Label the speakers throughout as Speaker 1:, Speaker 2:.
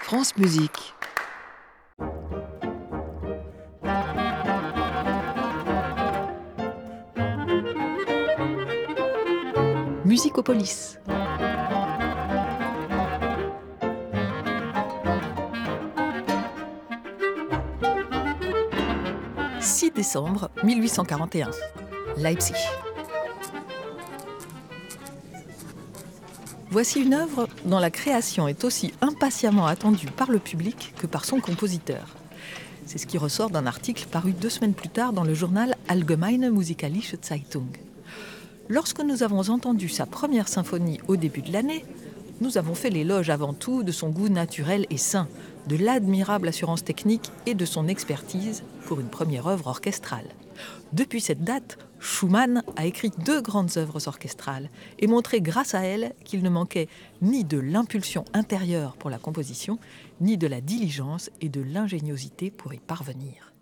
Speaker 1: France Musique. Musicopolis. « 6 décembre 1841, Leipzig. Voici une œuvre dont la création est aussi impatiemment attendue par le public que par son compositeur. C'est ce qui ressort d'un article paru 2 semaines plus tard dans le journal Allgemeine Musikalische Zeitung. Lorsque nous avons entendu sa première symphonie au début de l'année, nous avons fait l'éloge avant tout de son goût naturel et sain, de l'admirable assurance technique et de son expertise pour une première œuvre orchestrale. Depuis cette date, Schumann a écrit 2 grandes œuvres orchestrales et montré grâce à elles qu'il ne manquait ni de l'impulsion intérieure pour la composition, ni de la diligence et de l'ingéniosité pour y parvenir.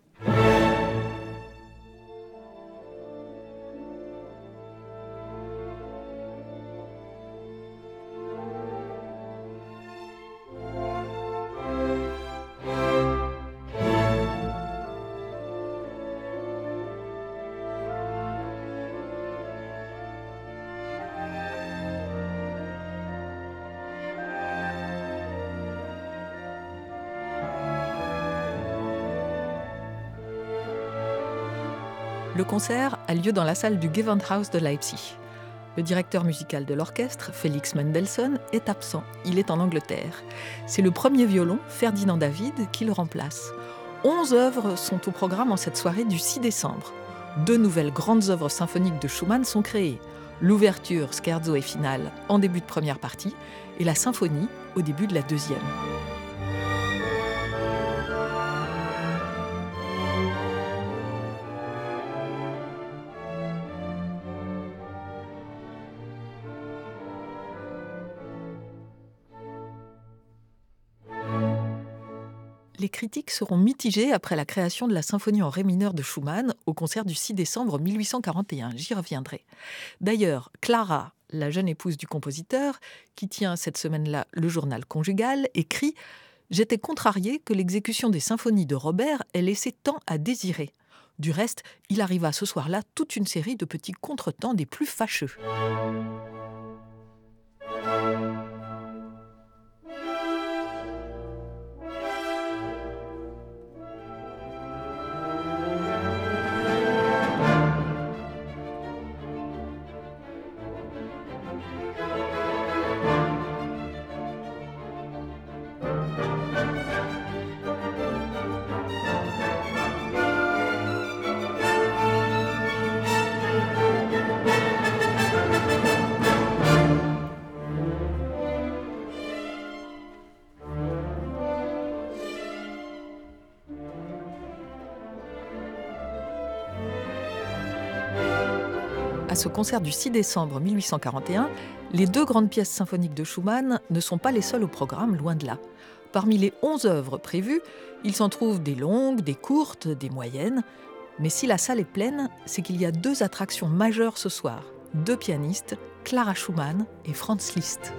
Speaker 1: Le concert a lieu dans la salle du Gewandhaus de Leipzig. Le directeur musical de l'orchestre, Felix Mendelssohn, est absent. Il est en Angleterre. C'est le premier violon, Ferdinand David, qui le remplace. 11 œuvres sont au programme en cette soirée du 6 décembre. 2 nouvelles grandes œuvres symphoniques de Schumann sont créées. L'ouverture, scherzo et finale en début de première partie et la symphonie au début de la deuxième. Les critiques seront mitigées après la création de la symphonie en ré mineur de Schumann au concert du 6 décembre 1841. J'y reviendrai. D'ailleurs, Clara, la jeune épouse du compositeur, qui tient cette semaine-là le journal conjugal, écrit « J'étais contrariée que l'exécution des symphonies de Robert ait laissé tant à désirer. Du reste, il arriva ce soir-là toute une série de petits contretemps des plus fâcheux. » À ce concert du 6 décembre 1841, les 2 grandes pièces symphoniques de Schumann ne sont pas les seules au programme, loin de là. Parmi les 11 œuvres prévues, il s'en trouve des longues, des courtes, des moyennes. Mais si la salle est pleine, c'est qu'il y a 2 attractions majeures ce soir. 2 pianistes, Clara Schumann et Franz Liszt.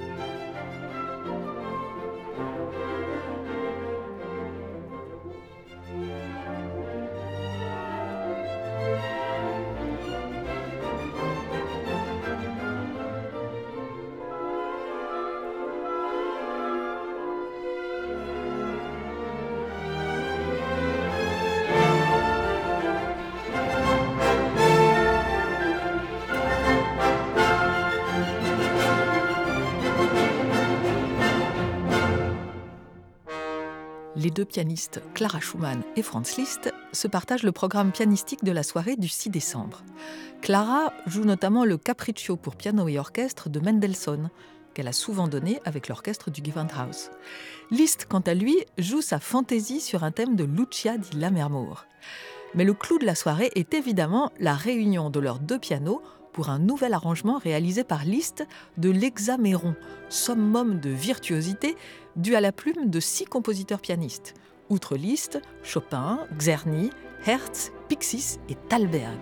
Speaker 1: Les 2 pianistes, Clara Schumann et Franz Liszt, se partagent le programme pianistique de la soirée du 6 décembre. Clara joue notamment le Capriccio pour piano et orchestre de Mendelssohn, qu'elle a souvent donné avec l'orchestre du Gewandhaus. Liszt, quant à lui, joue sa fantaisie sur un thème de Lucia di Lammermoor. Mais le clou de la soirée est évidemment la réunion de leurs 2 pianos pour un nouvel arrangement réalisé par Liszt de l'Hexaméron, summum de virtuosité dû à la plume de 6 compositeurs pianistes. Outre Liszt, Chopin, Czerny, Herz, Pixis et Thalberg.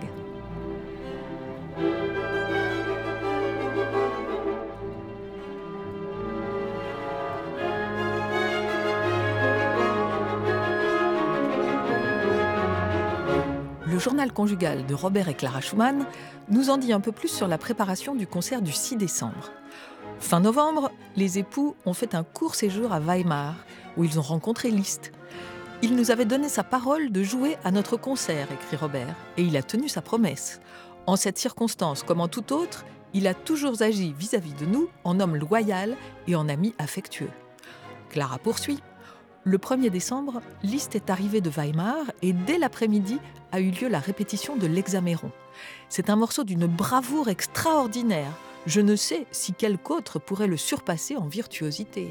Speaker 1: Le journal conjugal de Robert et Clara Schumann nous en dit un peu plus sur la préparation du concert du 6 décembre. Fin novembre, les époux ont fait un court séjour à Weimar, où ils ont rencontré Liszt. Il nous avait donné sa parole de jouer à notre concert, écrit Robert, et il a tenu sa promesse. En cette circonstance, comme en toute autre, il a toujours agi vis-à-vis de nous en homme loyal et en ami affectueux. Clara poursuit. Le 1er décembre, Liszt est arrivé de Weimar et dès l'après-midi a eu lieu la répétition de l'Hexaméron. C'est un morceau d'une bravoure extraordinaire. Je ne sais si quelque autre pourrait le surpasser en virtuosité.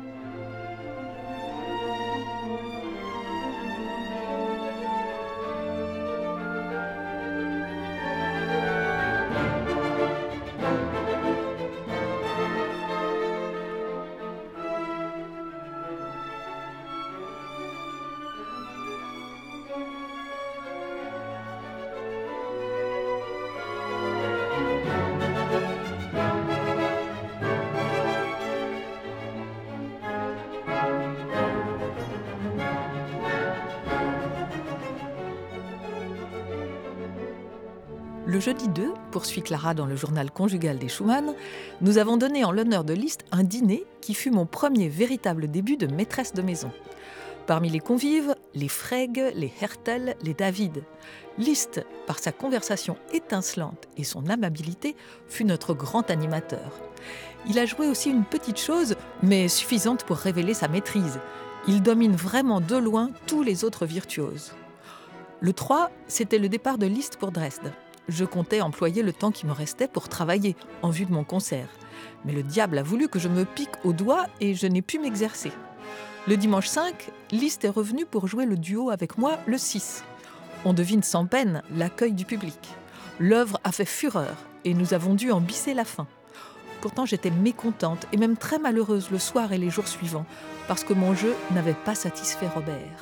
Speaker 1: Le jeudi 2, poursuit Clara dans le journal conjugal des Schumann, nous avons donné en l'honneur de Liszt un dîner qui fut mon premier véritable début de maîtresse de maison. Parmi les convives, les Frege, les Hertel, les David. Liszt, par sa conversation étincelante et son amabilité, fut notre grand animateur. Il a joué aussi une petite chose, mais suffisante pour révéler sa maîtrise. Il domine vraiment de loin tous les autres virtuoses. Le 3, c'était le départ de Liszt pour Dresde. Je comptais employer le temps qui me restait pour travailler, en vue de mon concert. Mais le diable a voulu que je me pique au doigt et je n'ai pu m'exercer. Le dimanche 5, Liszt est revenu pour jouer le duo avec moi le 6. On devine sans peine l'accueil du public. L'œuvre a fait fureur et nous avons dû en bisser la fin. Pourtant, j'étais mécontente et même très malheureuse le soir et les jours suivants, parce que mon jeu n'avait pas satisfait Robert.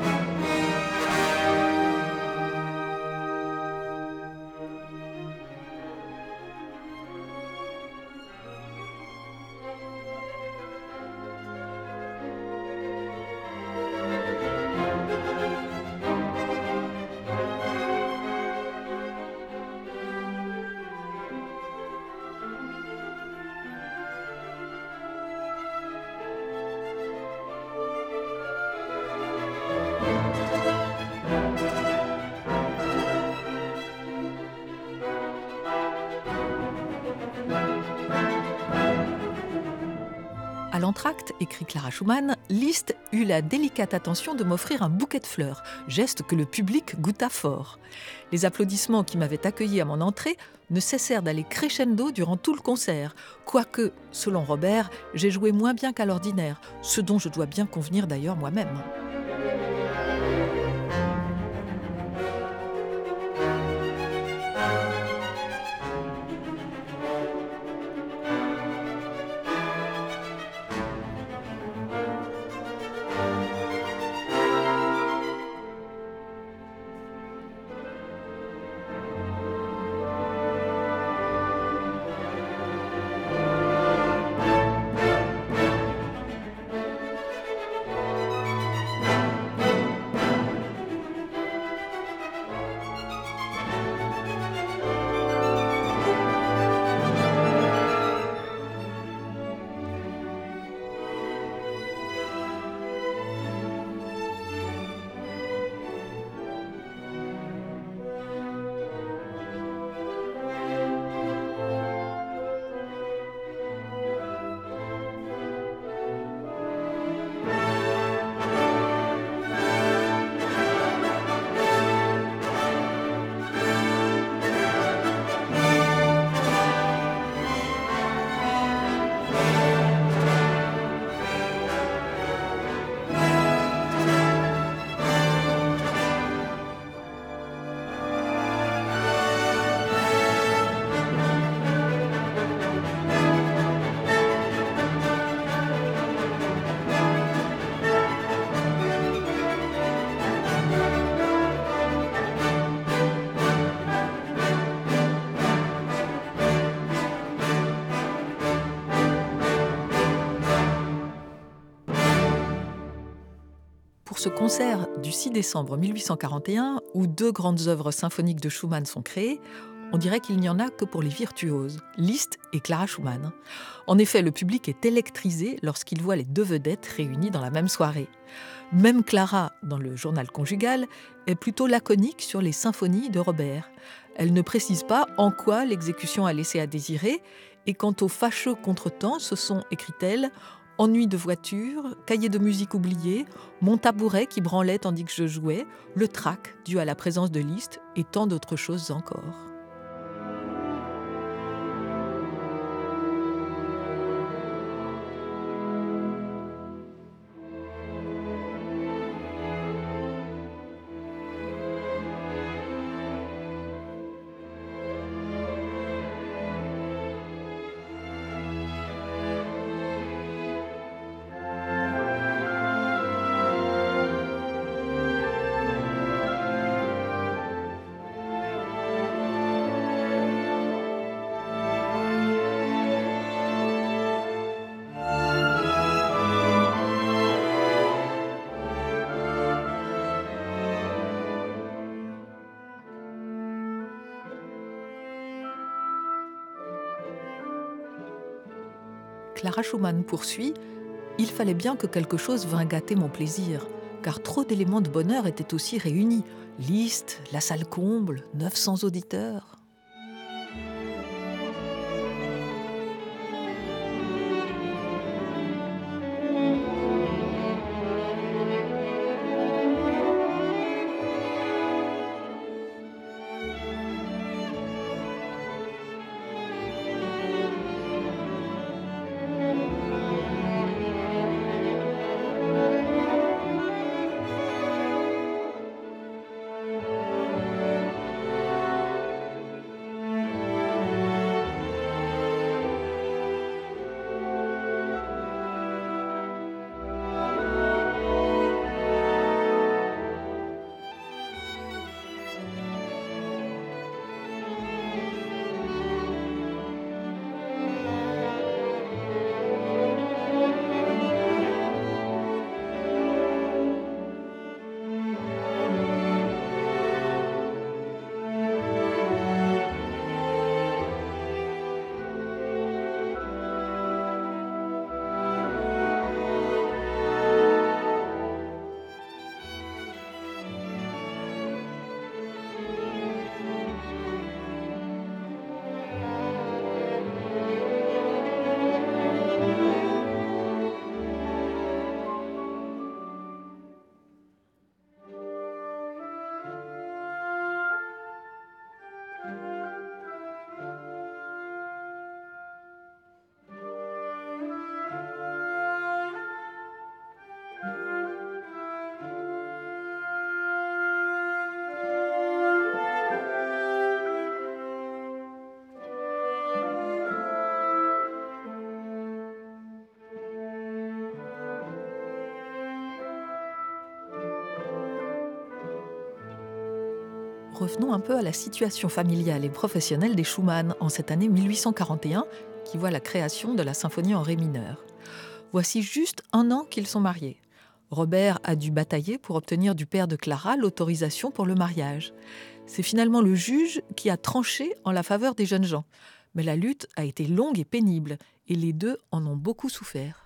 Speaker 1: À l'entracte, écrit Clara Schumann, Liszt eut la délicate attention de m'offrir un bouquet de fleurs, geste que le public goûta fort. Les applaudissements qui m'avaient accueilli à mon entrée ne cessèrent d'aller crescendo durant tout le concert, quoique, selon Robert, j'ai joué moins bien qu'à l'ordinaire, ce dont je dois bien convenir d'ailleurs moi-même. Pour ce concert du 6 décembre 1841, où 2 grandes œuvres symphoniques de Schumann sont créées, on dirait qu'il n'y en a que pour les virtuoses, Liszt et Clara Schumann. En effet, le public est électrisé lorsqu'il voit les 2 vedettes réunies dans la même soirée. Même Clara, dans le journal conjugal, est plutôt laconique sur les symphonies de Robert. Elle ne précise pas en quoi l'exécution a laissé à désirer, et quant aux fâcheux contretemps, ce sont, écrit-elle, ennui de voiture, cahier de musique oublié, mon tabouret qui branlait tandis que je jouais, le trac dû à la présence de Liszt et tant d'autres choses encore. Clara Schumann poursuit « Il fallait bien que quelque chose vînt gâter mon plaisir, car trop d'éléments de bonheur étaient aussi réunis. Liszt, la salle comble, 900 auditeurs. » Revenons un peu à la situation familiale et professionnelle des Schumann en cette année 1841, qui voit la création de la symphonie en ré mineur. Voici juste 1 an qu'ils sont mariés. Robert a dû batailler pour obtenir du père de Clara l'autorisation pour le mariage. C'est finalement le juge qui a tranché en la faveur des jeunes gens. Mais la lutte a été longue et pénible, et les 2 en ont beaucoup souffert.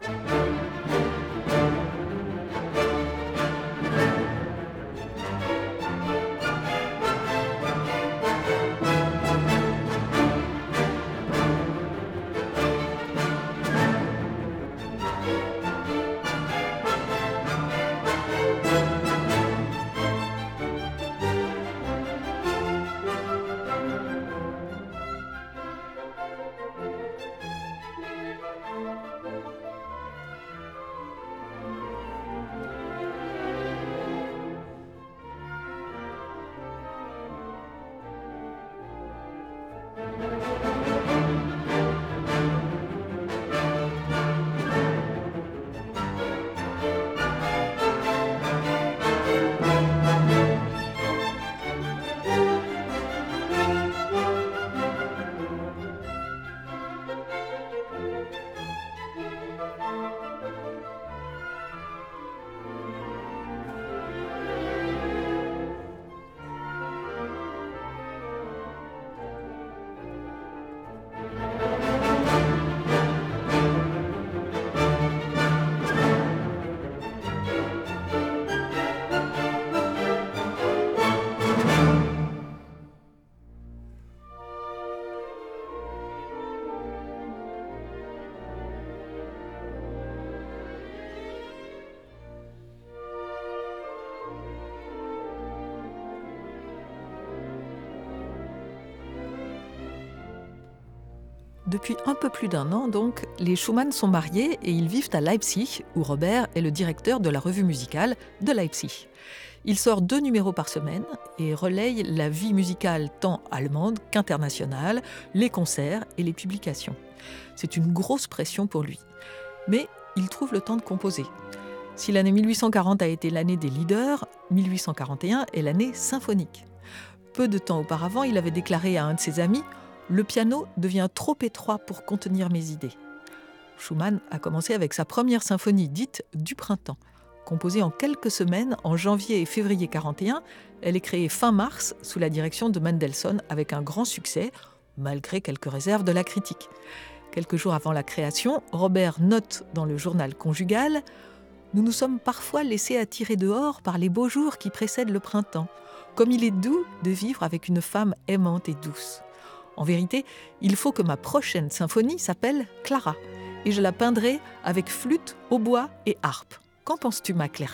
Speaker 1: Depuis un peu plus d'un an, donc, les Schumann sont mariés et ils vivent à Leipzig, où Robert est le directeur de la revue musicale de Leipzig. Il sort 2 numéros par semaine et relaye la vie musicale tant allemande qu'internationale, les concerts et les publications. C'est une grosse pression pour lui. Mais il trouve le temps de composer. Si l'année 1840 a été l'année des leaders, 1841 est l'année symphonique. Peu de temps auparavant, il avait déclaré à un de ses amis « Le piano devient trop étroit pour contenir mes idées ». Schumann a commencé avec sa première symphonie dite « du printemps ». Composée en quelques semaines, en janvier et février 41, elle est créée fin mars sous la direction de Mendelssohn avec un grand succès, malgré quelques réserves de la critique. Quelques jours avant la création, Robert note dans le journal conjugal « Nous nous sommes parfois laissés attirer dehors par les beaux jours qui précèdent le printemps, comme il est doux de vivre avec une femme aimante et douce. En vérité, il faut que ma prochaine symphonie s'appelle Clara, et je la peindrai avec flûte, hautbois et harpe. Qu'en penses-tu, Maclerchen ?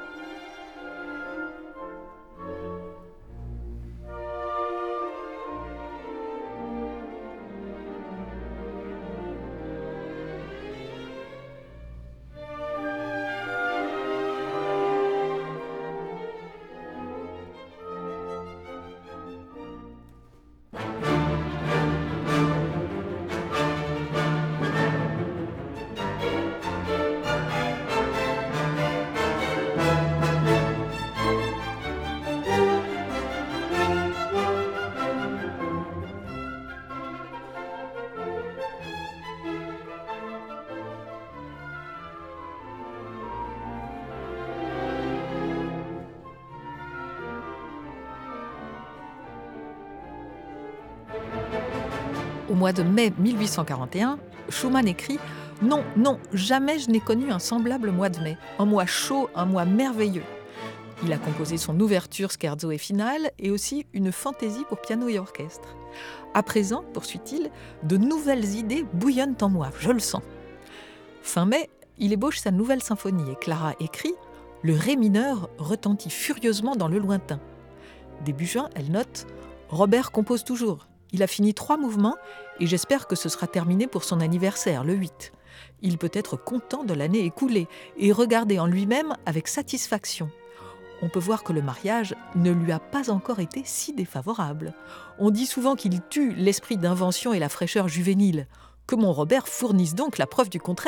Speaker 1: Au mois de mai 1841, Schumann écrit « Non, non, jamais je n'ai connu un semblable mois de mai. Un mois chaud, un mois merveilleux. » Il a composé son ouverture, scherzo et finale, et aussi une fantaisie pour piano et orchestre. À présent, poursuit-il, de nouvelles idées bouillonnent en moi, je le sens. Fin mai, il ébauche sa nouvelle symphonie et Clara écrit « Le ré mineur retentit furieusement dans le lointain. » Début juin, elle note « Robert compose toujours. Il a fini 3 mouvements et j'espère que ce sera terminé pour son anniversaire, le 8. Il peut être content de l'année écoulée et regarder en lui-même avec satisfaction. On peut voir que le mariage ne lui a pas encore été si défavorable. On dit souvent qu'il tue l'esprit d'invention et la fraîcheur juvénile. Que mon Robert fournisse donc la preuve du contraire. »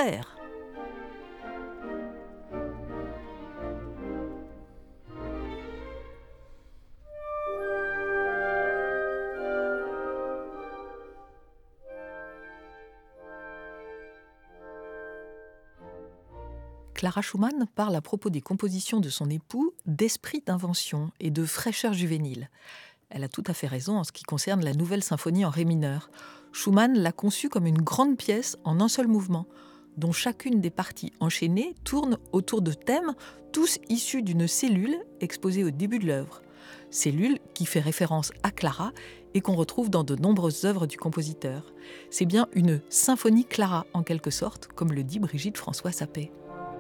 Speaker 1: Clara Schumann parle à propos des compositions de son époux d'esprit d'invention et de fraîcheur juvénile. Elle a tout à fait raison en ce qui concerne la nouvelle symphonie en ré mineur. Schumann l'a conçue comme une grande pièce en un seul mouvement, dont chacune des parties enchaînées tourne autour de thèmes, tous issus d'une cellule exposée au début de l'œuvre. Cellule qui fait référence à Clara et qu'on retrouve dans de nombreuses œuvres du compositeur. C'est bien une symphonie Clara en quelque sorte, comme le dit Brigitte François-Sapé.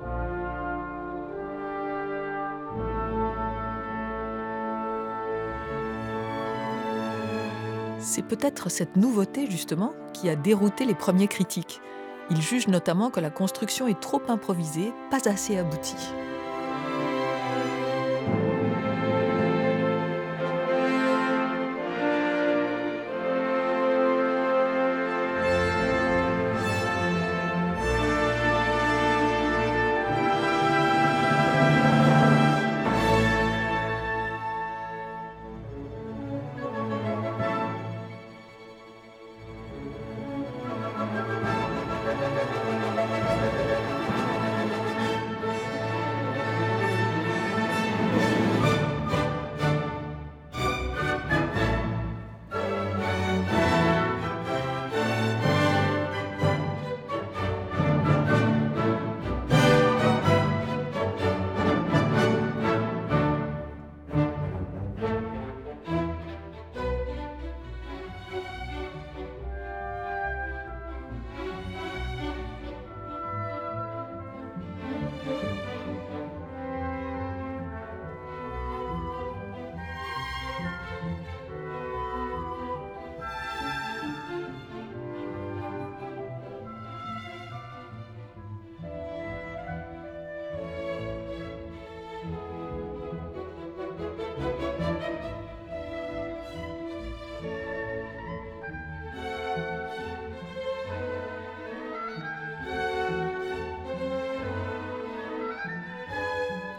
Speaker 1: C'est peut-être cette nouveauté, justement, qui a dérouté les premiers critiques. Ils jugent notamment que la construction est trop improvisée, pas assez aboutie.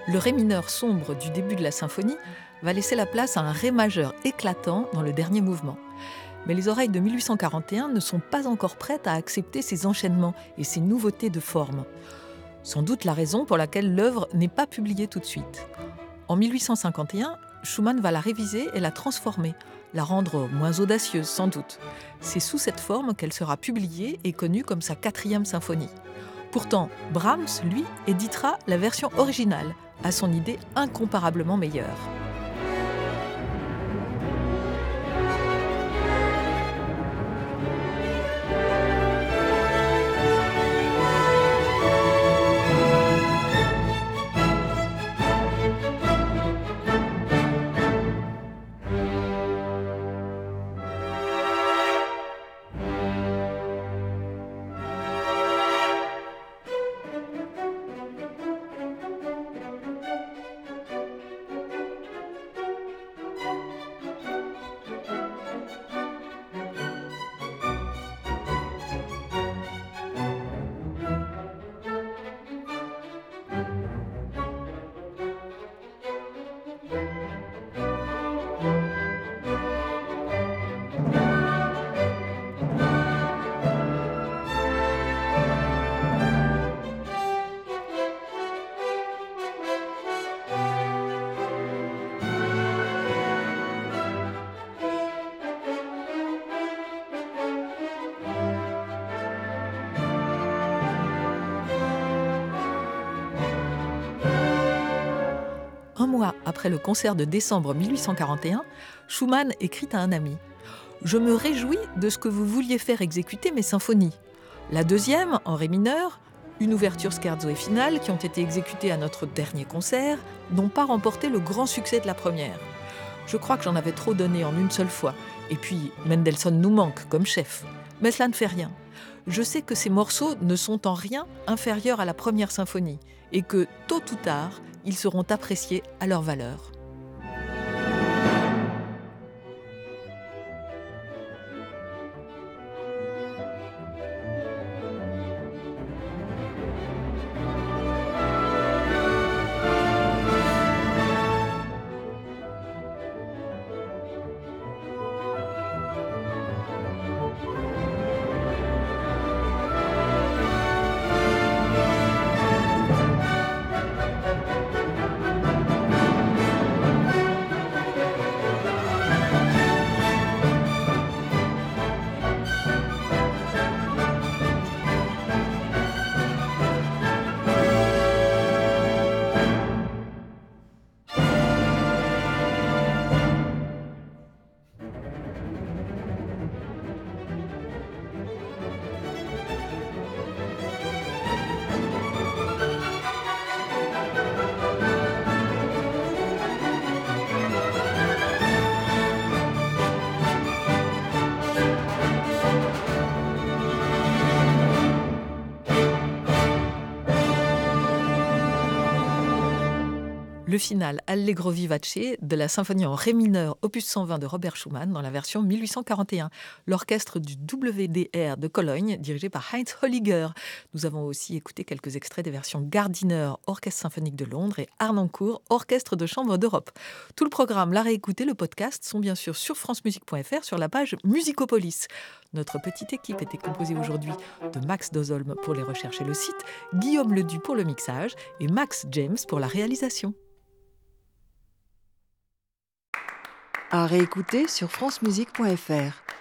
Speaker 1: Le ré mineur sombre du début de la symphonie va laisser la place à un ré majeur éclatant dans le dernier mouvement. Mais les oreilles de 1841 ne sont pas encore prêtes à accepter ces enchaînements et ces nouveautés de forme. Sans doute la raison pour laquelle l'œuvre n'est pas publiée tout de suite. En 1851, Schumann va la réviser et la transformer, la rendre moins audacieuse sans doute. C'est sous cette forme qu'elle sera publiée et connue comme sa 4e symphonie. Pourtant, Brahms, lui, éditera la version originale, à son idée incomparablement meilleure. Un mois après le concert de décembre 1841, Schumann écrit à un ami « Je me réjouis de ce que vous vouliez faire exécuter mes symphonies. La 2e, en ré mineur, une ouverture scherzo et finale qui ont été exécutées à notre dernier concert, n'ont pas remporté le grand succès de la première. Je crois que j'en avais trop donné en une seule fois. Et puis, Mendelssohn nous manque comme chef. Mais cela ne fait rien. Je sais que ces morceaux ne sont en rien inférieurs à la première symphonie et que, tôt ou tard, ils seront appréciés à leur valeur. » Le final Allegro vivace de la symphonie en ré mineur opus 120 de Robert Schumann dans la version 1841, l'orchestre du WDR de Cologne dirigé par Heinz Holliger. Nous avons aussi écouté quelques extraits des versions Gardiner, Orchestre symphonique de Londres et Harnoncourt, Orchestre de chambre d'Europe. Tout le programme, la réécouter, le podcast sont bien sûr sur francemusique.fr sur la page Musicopolis. Notre petite équipe était composée aujourd'hui de Max Dozolm pour les recherches et le site, Guillaume Ledu pour le mixage et Max James pour la réalisation.
Speaker 2: À réécouter sur francemusique.fr.